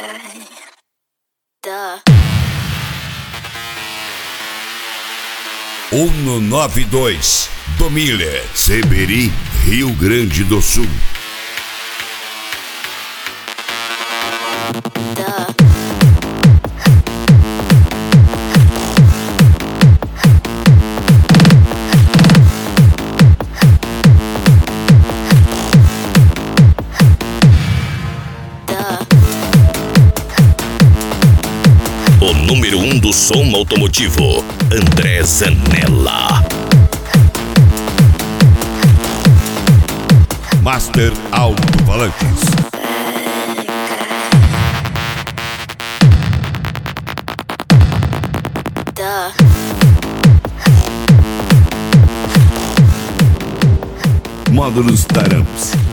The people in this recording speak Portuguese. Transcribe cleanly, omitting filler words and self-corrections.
192 do Miller, Seberi, Rio Grande do Sul. O número 1 do som automotivo, André Zanella. Master Alto-Falantes. Módulos Taramps.